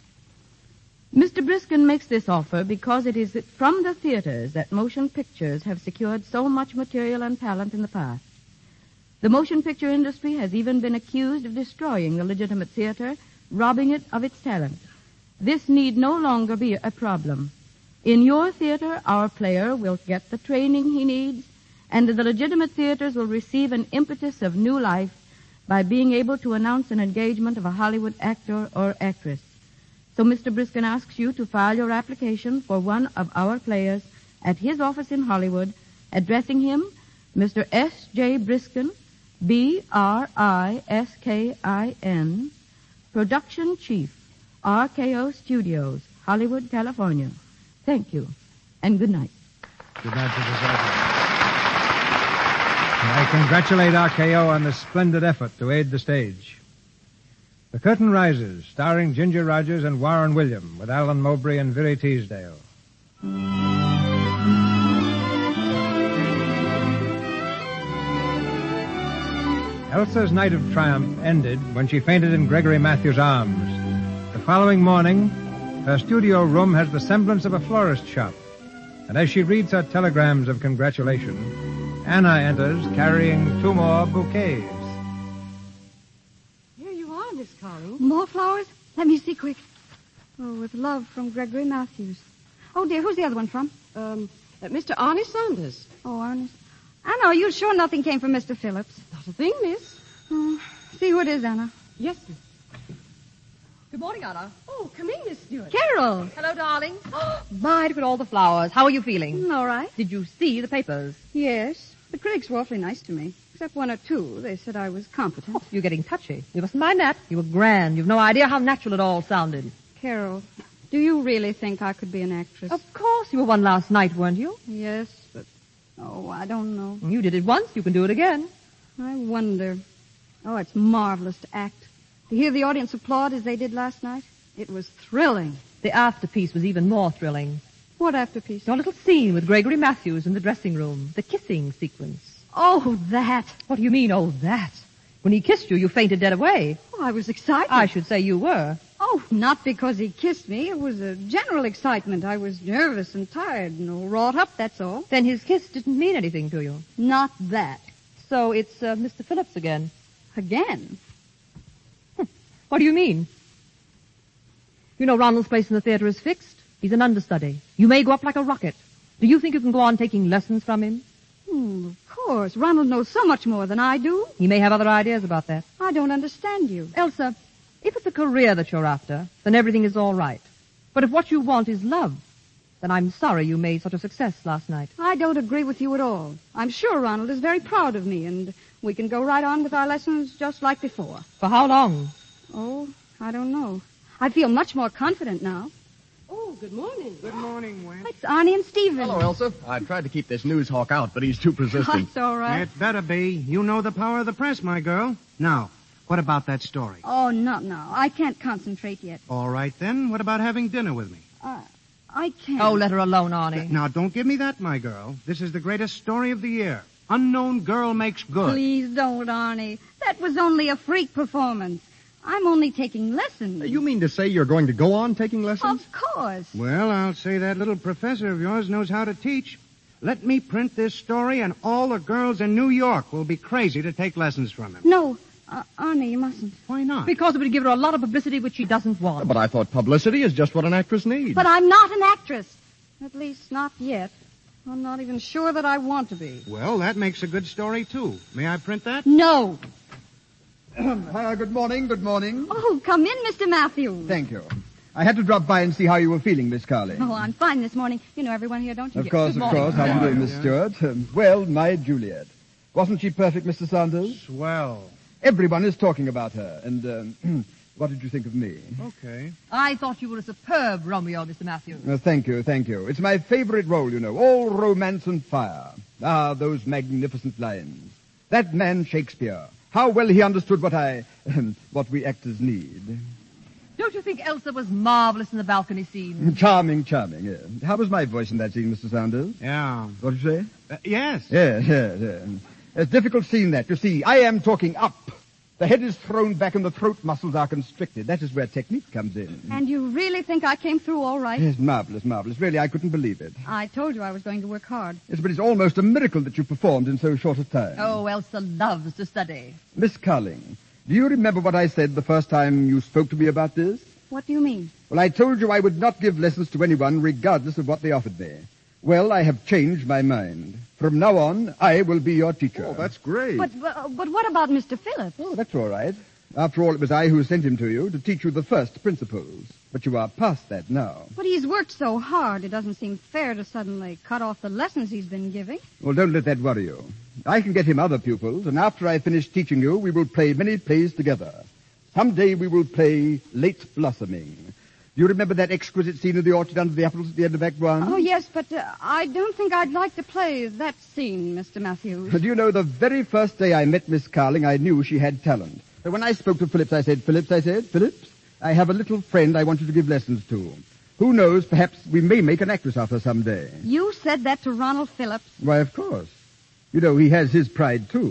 Mister Briskin makes this offer because it is from the theaters that motion pictures have secured so much material and talent in the past. The motion picture industry has even been accused of destroying the legitimate theater, robbing it of its talent. This need no longer be a problem. In your theater, our player will get the training he needs, and the legitimate theaters will receive an impetus of new life by being able to announce an engagement of a Hollywood actor or actress. So Mister Briskin asks you to file your application for one of our players at his office in Hollywood, addressing him Mister S J Briskin, B R I S K I N, Production Chief, R K O Studios, Hollywood, California. Thank you, and good night. Good night, Missus Rogers. I congratulate R K O on the splendid effort to aid the stage. The Curtain Rises, starring Ginger Rogers and Warren William, with Alan Mowbray and Virry Teasdale. Elsa's night of triumph ended when she fainted in Gregory Matthews' arms. The following morning, her studio room has the semblance of a florist shop. And as she reads her telegrams of congratulation, Anna enters carrying two more bouquets. Here you are, Miss Carling. More flowers? Let me see quick. Oh, with love from Gregory Matthews. Oh, dear, who's the other one from? Um, uh, Mister Arnie Saunders. Oh, Arnie. Anna, are you sure nothing came from Mister Phillips? Not a thing, miss. Oh, see who it is, Anna. Yes, miss. Good morning, Anna. Oh, come in, Miss Stewart. Carol. Hello, darling. My, look at all the flowers. How are you feeling? Mm, all right. Did you see the papers? Yes. The critics were awfully nice to me. Except one or two. They said I was competent. Oh, you're getting touchy. You mustn't mind that. You were grand. You've no idea how natural it all sounded. Carol, do you really think I could be an actress? Of course you were one last night, weren't you? Yes, but... Oh, I don't know. You did it once. You can do it again. I wonder. Oh, it's marvelous to act. To hear the audience applaud as they did last night. It was thrilling. The afterpiece was even more thrilling. What afterpiece? Your little scene with Gregory Matthews in the dressing room. The kissing sequence. Oh, that. What do you mean, oh, that? When he kissed you, you fainted dead away. Oh, I was excited. I should say you were. Oh, not because he kissed me. It was a general excitement. I was nervous and tired and all wrought up, that's all. Then his kiss didn't mean anything to you. Not that. So it's uh, Mister Phillips again. Again? What do you mean? You know Ronald's place in the theater is fixed. He's an understudy. You may go up like a rocket. Do you think you can go on taking lessons from him? Hmm, of course. Ronald knows so much more than I do. He may have other ideas about that. I don't understand you. Elsa, if it's a career that you're after, then everything is all right. But if what you want is love, then I'm sorry you made such a success last night. I don't agree with you at all. I'm sure Ronald is very proud of me, and we can go right on with our lessons just like before. For how long? Oh, I don't know. I feel much more confident now. Oh, good morning. Good morning, Wayne. It's Arnie and Stephen. Hello, Elsa. I tried to keep this news hawk out, but he's too persistent. That's all right. It better be. You know the power of the press, my girl. Now, what about that story? Oh, no, no. I can't concentrate yet. All right, then. What about having dinner with me? Uh, I can't. Oh, let her alone, Arnie. Now, don't give me that, my girl. This is the greatest story of the year. Unknown girl makes good. Please don't, Arnie. That was only a freak performance. I'm only taking lessons. You mean to say you're going to go on taking lessons? Of course. Well, I'll say that little professor of yours knows how to teach. Let me print this story, and all the girls in New York will be crazy to take lessons from him. No, uh, Arnie, you mustn't. Why not? Because it would give her a lot of publicity which she doesn't want. But I thought publicity is just what an actress needs. But I'm not an actress. At least, not yet. I'm not even sure that I want to be. Well, that makes a good story, too. May I print that? No. uh, good morning, good morning. Oh, come in, Mister Matthews. Thank you. I had to drop by and see how you were feeling, Miss Carling. Oh, I'm fine this morning. You know everyone here, don't you? Of course, Good of morning. course. How do you doing, Miss Stewart? Um, well, my Juliet. Wasn't she perfect, Mister Saunders? Swell. Everyone is talking about her. And um, what did you think of me? Okay. I thought you were a superb Romeo, Mister Matthews. Uh, thank you, thank you. It's my favorite role, you know. All romance and fire. Ah, those magnificent lines. That man Shakespeare. How well he understood what I, what we actors need. Don't you think Elsa was marvelous in the balcony scene? Charming, charming, yeah. How was my voice in that scene, Mister Saunders? Yeah. What did you say? Uh, yes. Yeah, yeah, yeah. It's a difficult scene, that. You see, I am talking up. The head is thrown back and the throat muscles are constricted. That is where technique comes in. And you really think I came through all right? Yes, marvelous, marvelous. Really, I couldn't believe it. I told you I was going to work hard. Yes, but it's almost a miracle that you performed in so short a time. Oh, Elsa loves to study. Miss Carling, do you remember what I said the first time you spoke to me about this? What do you mean? Well, I told you I would not give lessons to anyone regardless of what they offered me. Well, I have changed my mind. From now on, I will be your teacher. Oh, that's great. But, but, but what about Mister Phillips? Oh, that's all right. After all, it was I who sent him to you to teach you the first principles. But you are past that now. But he's worked so hard, it doesn't seem fair to suddenly cut off the lessons he's been giving. Well, don't let that worry you. I can get him other pupils, and after I finish teaching you, we will play many plays together. Someday we will play Late Blossoming. Do you remember that exquisite scene in the orchard under the apples at the end of Act One? Oh, yes, but uh, I don't think I'd like to play that scene, Mister Matthews. Do you know, the very first day I met Miss Carling, I knew she had talent. So when I spoke to Phillips, I said, Phillips, I said, Phillips, I have a little friend I want you to give lessons to. Who knows, perhaps we may make an actress of her someday. You said that to Ronald Phillips? Why, of course. You know, he has his pride, too.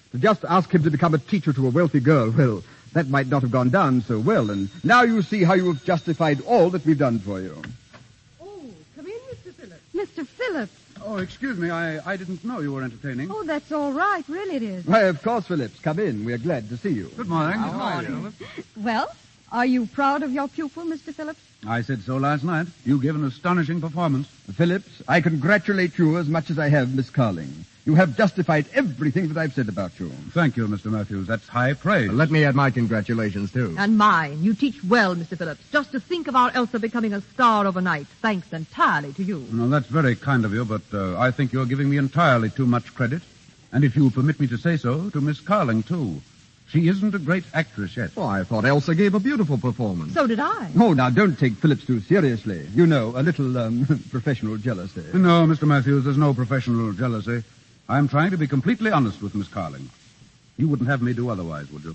To just ask him to become a teacher to a wealthy girl, well, that might not have gone down so well, and now you see how you've justified all that we've done for you. Oh, come in, Mister Phillips. Mister Phillips. Oh, excuse me. I, I didn't know you were entertaining. Oh, that's all right. Really it is. Why, of course, Phillips. Come in. We're glad to see you. Good morning. How are you? Well, are you proud of your pupil, Mister Phillips? I said so last night. You gave an astonishing performance. Phillips, I congratulate you as much as I have Miss Carling. You have justified everything that I've said about you. Thank you, Mister Matthews. That's high praise. Let me add my congratulations, too. And mine. You teach well, Mister Phillips. Just to think of our Elsa becoming a star overnight, thanks entirely to you. No, that's very kind of you, but uh, I think you're giving me entirely too much credit. And if you'll permit me to say so, to Miss Carling, too. She isn't a great actress yet. Oh, I thought Elsa gave a beautiful performance. So did I. Oh, now, don't take Phillips too seriously. You know, a little, um, professional jealousy. No, Mister Matthews, there's no professional jealousy. I'm trying to be completely honest with Miss Carling. You wouldn't have me do otherwise, would you?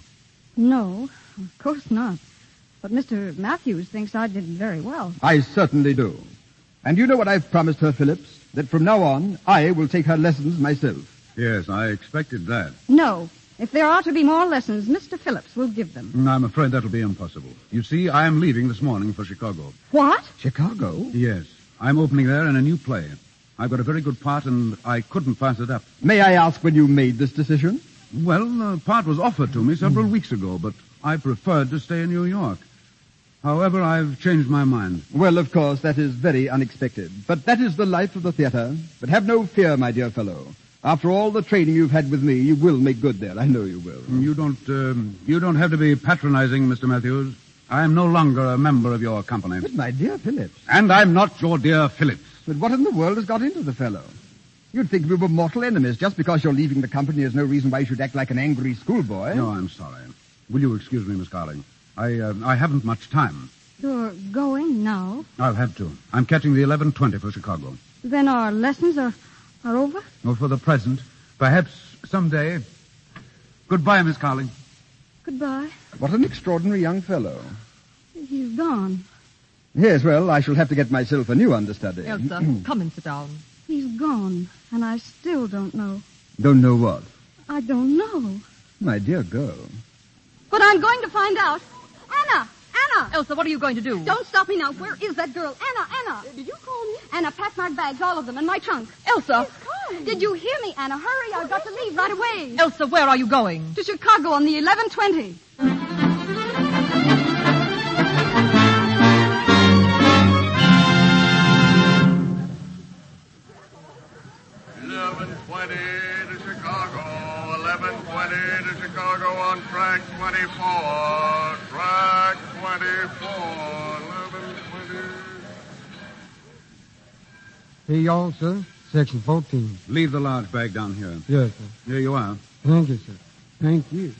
No, of course not. But Mister Matthews thinks I did very well. I certainly do. And you know what I've promised her, Phillips? That from now on, I will take her lessons myself. Yes, I expected that. No. If there are to be more lessons, Mister Phillips will give them. I'm afraid that'll be impossible. You see, I am leaving this morning for Chicago. What? Chicago? Yes. I'm opening there in a new play. I've got a very good part, and I couldn't pass it up. May I ask when you made this decision? Well, the part was offered to me several weeks ago, but I preferred to stay in New York. However, I've changed my mind. Well, of course, that is very unexpected. But that is the life of the theater. But have no fear, my dear fellow. After all the training you've had with me, you will make good there. I know you will. You don't, um, you don't have to be patronizing, Mister Matthews. I am no longer a member of your company. But my dear Phillips. And I'm not your dear Phillips. But what in the world has got into the fellow? You'd think we were mortal enemies. Just because you're leaving the company, there's no reason why you should act like an angry schoolboy. No, I'm sorry. Will you excuse me, Miss Carling? I, uh, I haven't much time. You're going now? I'll have to. I'm catching the eleven twenty for Chicago. Then our lessons are, are over? Well, for the present. Perhaps someday. Goodbye, Miss Carling. Goodbye. What an extraordinary young fellow. He's gone. Yes, well, I shall have to get myself a new understudy. Elsa, come and sit down. He's gone, and I still don't know. Don't know what? I don't know. My dear girl. But I'm going to find out. Anna! Anna! Elsa, what are you going to do? Don't stop me now. Where is that girl? Anna, Anna! Did you call me? Anna, pack my bags, all of them, in my trunk. Elsa! Did you hear me, Anna? Hurry, I've got to leave right away. Elsa, where are you going? To Chicago on the eleven twenty. eleven twenty to Chicago, eleven twenty to Chicago on track twenty-four, track twenty-four, eleven twenty. Here you all, sir. Section fourteen. Leave the large bag down here. Yes, sir. Here you are. Thank you, sir. Thank you.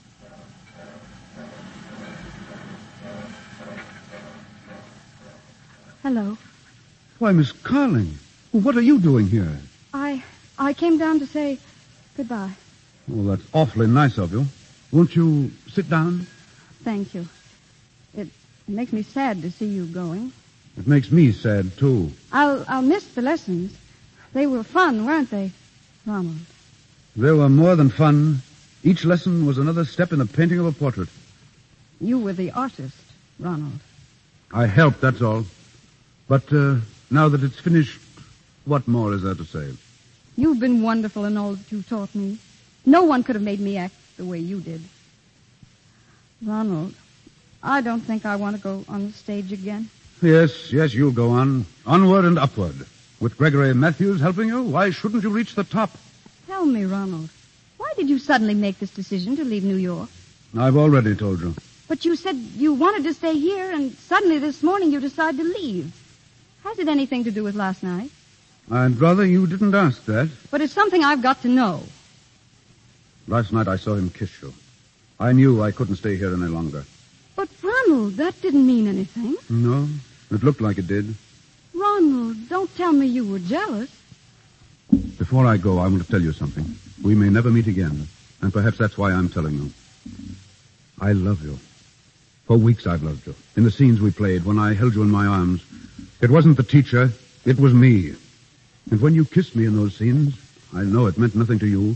Hello. Why, Miss Carling, what are you doing here? I I came down to say goodbye. Well, that's awfully nice of you. Won't you sit down? Thank you. It makes me sad to see you going. It makes me sad, too. I'll I'll miss the lessons. They were fun, weren't they, Ronald? They were more than fun. Each lesson was another step in the painting of a portrait. You were the artist, Ronald. I helped, that's all. But uh, now that it's finished, what more is there to say? You've been wonderful in all that you've taught me. No one could have made me act the way you did. Ronald, I don't think I want to go on the stage again. Yes, yes, you'll go on. Onward and upward. With Gregory Matthews helping you, why shouldn't you reach the top? Tell me, Ronald, why did you suddenly make this decision to leave New York? I've already told you. But you said you wanted to stay here, and suddenly this morning you decided to leave. Has it anything to do with last night? I'd rather you didn't ask that. But it's something I've got to know. Last night I saw him kiss you. I knew I couldn't stay here any longer. But, Ronald, that didn't mean anything. No, it looked like it did. Ronald, don't tell me you were jealous. Before I go, I want to tell you something. We may never meet again, and perhaps that's why I'm telling you. I love you. For weeks I've loved you. In the scenes we played, when I held you in my arms, it wasn't the teacher, it was me. And when you kissed me in those scenes, I know it meant nothing to you,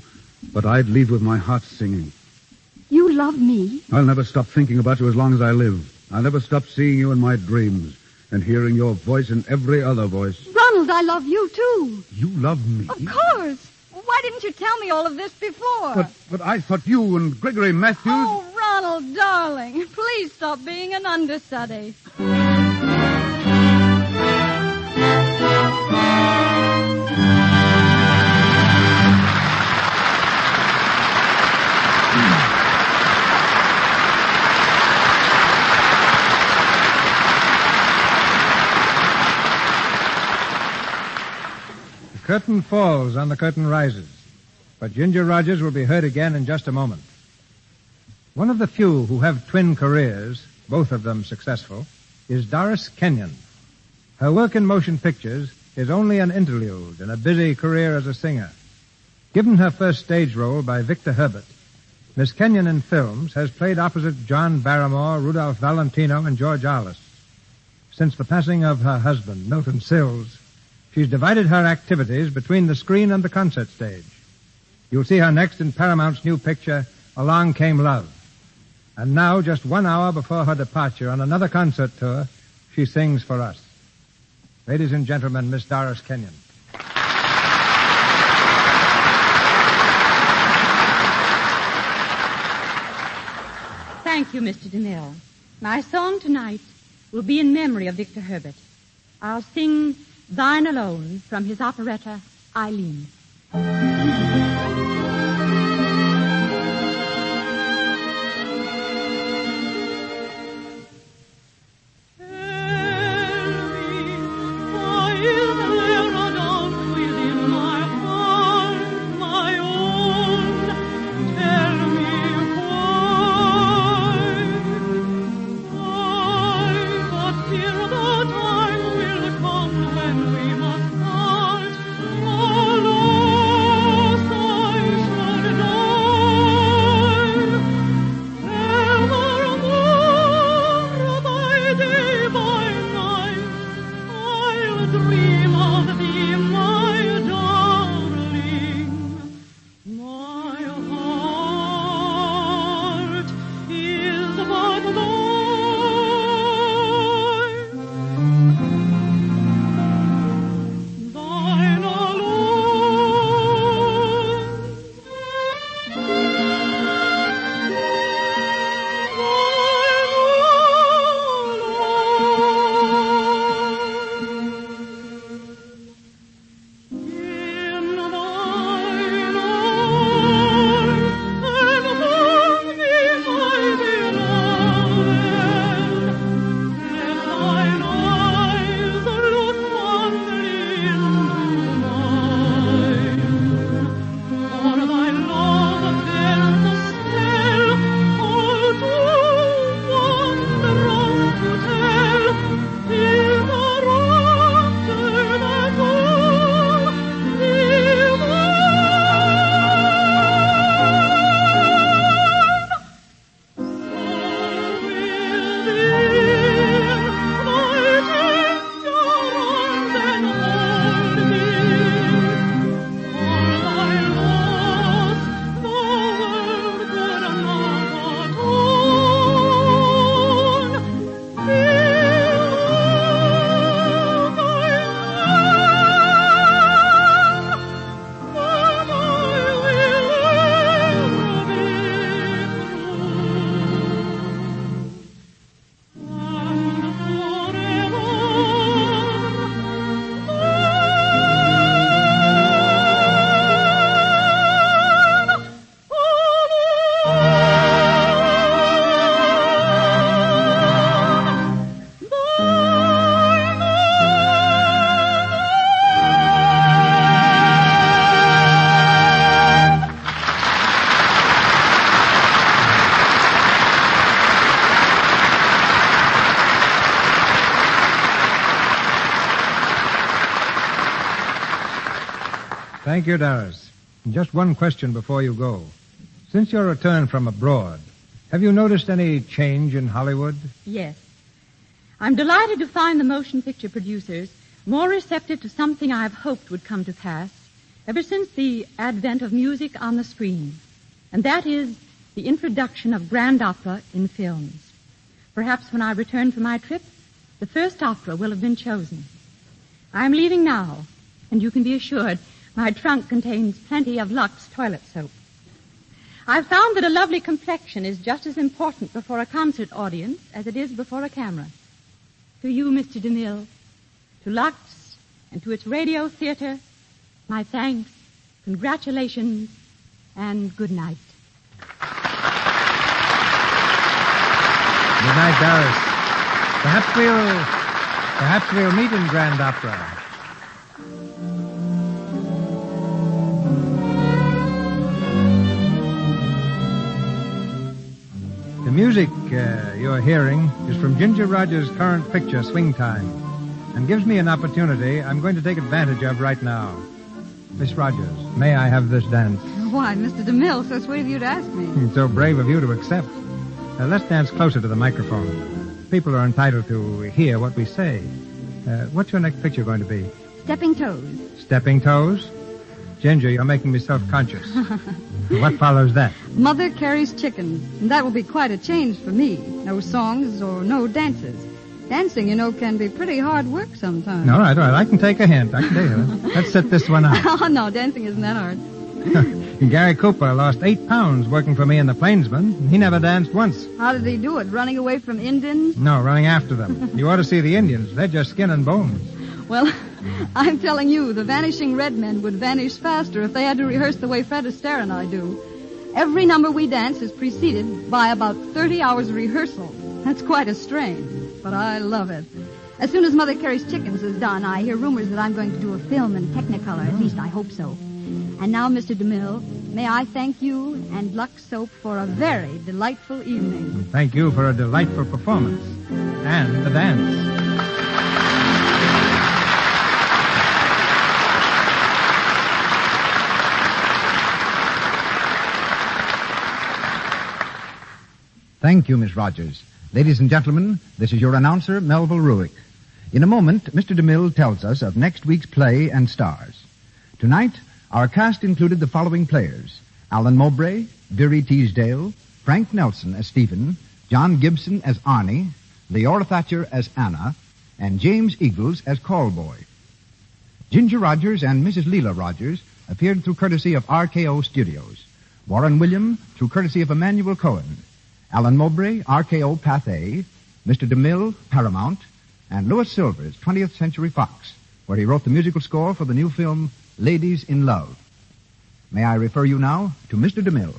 But I'd leave with my heart singing. You love me? I'll never stop thinking about you as long as I live. I'll never stop seeing you in my dreams and hearing your voice in every other voice. Ronald, I love you, too. You love me? Of course. Why didn't you tell me all of this before? But, but I thought you and Gregory Matthews... Oh, Ronald, darling, please stop being an understudy. The curtain falls on the curtain rises, but Ginger Rogers will be heard again in just a moment. One of the few who have twin careers, both of them successful, is Doris Kenyon. Her work in motion pictures is only an interlude in a busy career as a singer. Given her first stage role by Victor Herbert, Miss Kenyon in films has played opposite John Barrymore, Rudolph Valentino, and George Arliss. Since the passing of her husband, Milton Sills, she's divided her activities between the screen and the concert stage. You'll see her next in Paramount's new picture, Along Came Love. And now, just one hour before her departure on another concert tour, she sings for us. Ladies and gentlemen, Miss Doris Kenyon. Thank you, Mister DeMille. My song tonight will be in memory of Victor Herbert. I'll sing Thine Alone from his operetta, Eileen. Thank you, Doris. Just one question before you go. Since your return from abroad, have you noticed any change in Hollywood? Yes. I'm delighted to find the motion picture producers more receptive to something I've hoped would come to pass. ever since the advent of music on the screen, and that is the introduction of grand opera in films. Perhaps when I return from my trip, the first opera will have been chosen. I'm leaving now, and you can be assured my trunk contains plenty of Lux toilet soap. I've found that a lovely complexion is just as important before a concert audience as it is before a camera. To you, Mister DeMille, to Lux, and to its radio theater, my thanks, congratulations, and good night. Good night, Doris. Perhaps we'll, perhaps we'll meet in Grand Opera. The music uh, you're hearing is from Ginger Rogers' current picture, Swing Time, and gives me an opportunity I'm going to take advantage of right now. Miss Rogers, may I have this dance? Why, Mister DeMille, so sweet of you to ask me. So brave of you to accept. Uh, let's dance closer to the microphone. People are entitled to hear what we say. Uh, what's your next picture going to be? Stepping Toes. Stepping Toes? Ginger, you're making me self-conscious. What follows that? Mother Carries Chickens. And that will be quite a change for me. No songs or no dances. Dancing, you know, can be pretty hard work sometimes. All right, all right. I can take a hint. I can take it. Let's set this one out. Oh, no, dancing isn't that hard. Gary Cooper lost eight pounds working for me in the Plainsman. He never danced once. How did he do it? Running away from Indians? No, running after them. You ought to see the Indians. They're just skin and bones. Well, I'm telling you, the Vanishing Red Men would vanish faster if they had to rehearse the way Fred Astaire and I do. Every number we dance is preceded by about thirty hours of rehearsal. That's quite a strain, but I love it. As soon as Mother Carries Chickens is done, I hear rumors that I'm going to do a film in Technicolor. At least I hope so. And now, Mister DeMille, may I thank you and Lux Soap for a very delightful evening. Thank you for a delightful performance. And the dance. Thank you, Miss Rogers. Ladies and gentlemen, this is your announcer, Melville Ruick. In a moment, Mister DeMille tells us of next week's play and stars. Tonight, our cast included the following players: Alan Mowbray, Veery Teasdale, Frank Nelson as Stephen, John Gibson as Arnie, Leora Thatcher as Anna, and James Eagles as Callboy. Ginger Rogers and Missus Leela Rogers appeared through courtesy of R K O Studios. Warren William through courtesy of Emmanuel Cohen. Alan Mowbray, R K O Pathé, Mister DeMille, Paramount, and Louis Silvers, twentieth Century Fox, where he wrote the musical score for the new film Ladies in Love. May I refer you now to Mister DeMille.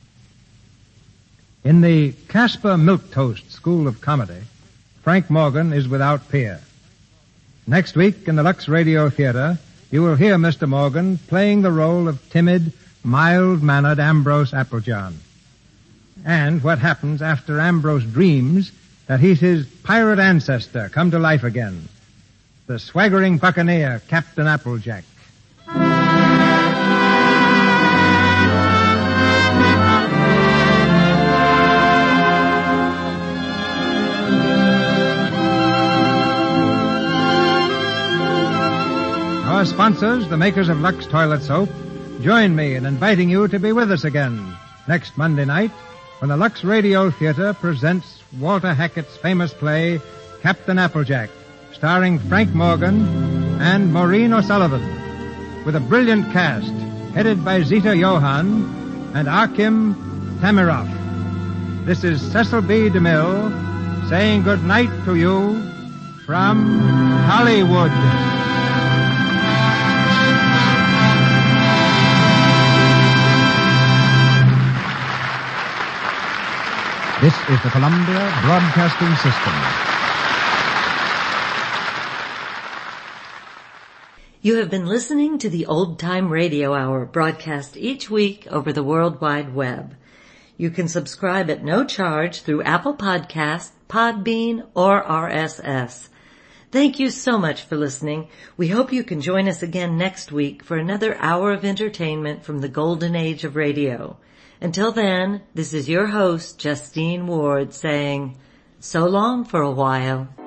In the Casper Milquetoast School of Comedy, Frank Morgan is without peer. Next week in the Lux Radio Theater, you will hear Mister Morgan playing the role of timid, mild-mannered Ambrose Applejohn. And what happens after Ambrose dreams that he's his pirate ancestor come to life again, the swaggering buccaneer, Captain Applejack. Our sponsors, the makers of Lux Toilet Soap, join me in inviting you to be with us again next Monday night when the Lux Radio Theater presents Walter Hackett's famous play, Captain Applejack, starring Frank Morgan and Maureen O'Sullivan, with a brilliant cast headed by Zita Johann and Akim Tamiroff. This is Cecil B. DeMille saying good night to you from Hollywood. This is the Columbia Broadcasting System. You have been listening to the Old Time Radio Hour, broadcast each week over the World Wide Web. You can subscribe at no charge through Apple Podcasts, Podbean, or R S S. Thank you so much for listening. We hope you can join us again next week for another hour of entertainment from the golden age of radio. Until then, this is your host, Justine Ward, saying so long for a while.